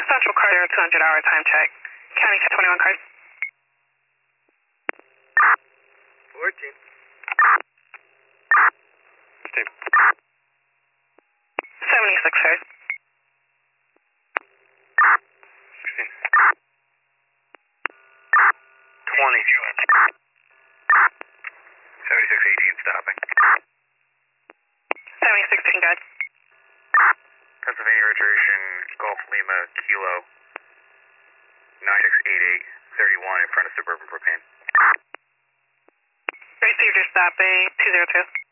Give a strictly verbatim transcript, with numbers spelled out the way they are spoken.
Central Carter, two hundred hour time check. County ten twenty-one card. fourteen. fifteen. seventy-six, sir. sixteen. twenty. seventy-six eighteen stopping. seventy-six sixteen, good. Pennsylvania registration, Golf Lima, Kilo, nine six eight eight thirty-one in front of Suburban Propane. Received your stopping, two zero two.